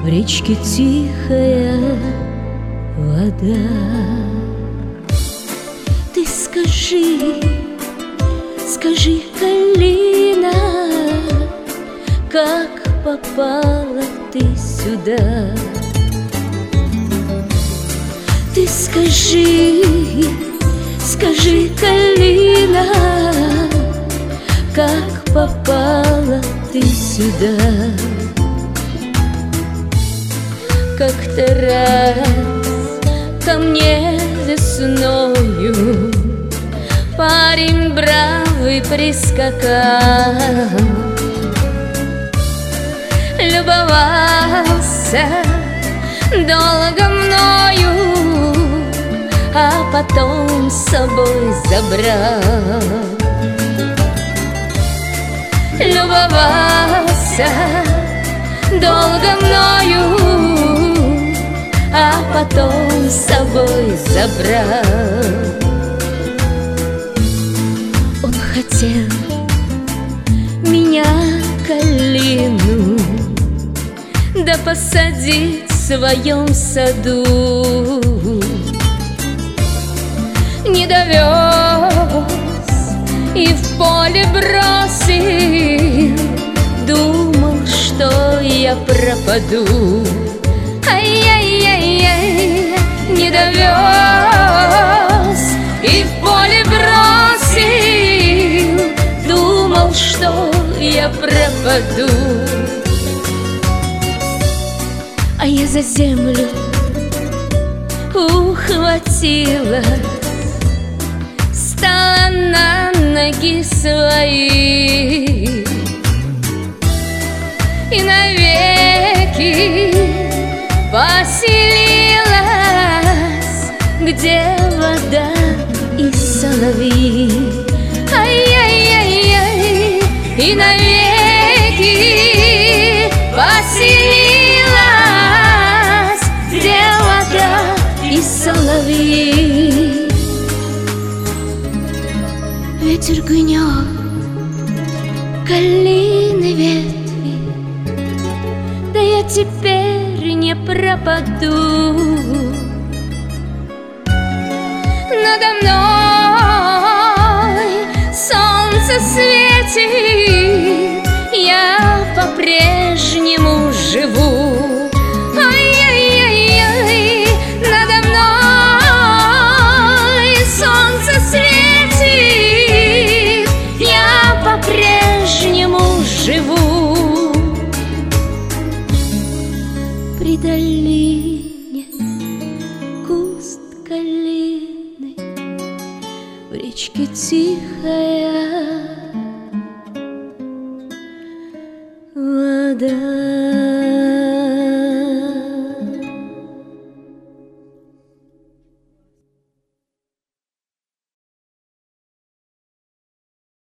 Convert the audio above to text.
в речке тихая вода. Ты скажи, скажи, калина, как попала ты сюда? Ты скажи, скажи, калина, как попала ты сюда? Как-то раз ко мне весною парень бравый прискакал, любовался долго мною, а потом с собой забрал. Любовался долго мною, а потом с собой забрал. Он хотел меня, калину, да посадить в своем саду. Не довез и в поле бросил, думал, что я пропаду. Ай-яй-яй-яй, не довез и в поле бросил, думал, что я пропаду. А я за землю ухватилась, стала на ноги свои и навеки поселилась, где вода и соловьи. Ай-яй-яй-яй, и навеки поселилась, где вода и соловьи. Ветер гнет калины ветви, да я теперь не пропаду. Надо мной солнце светит, я по-прежнему живу. Ай-яй-яй-яй, надо мной солнце светит, я по-прежнему живу. При долине куст калины, в речке тихая вода.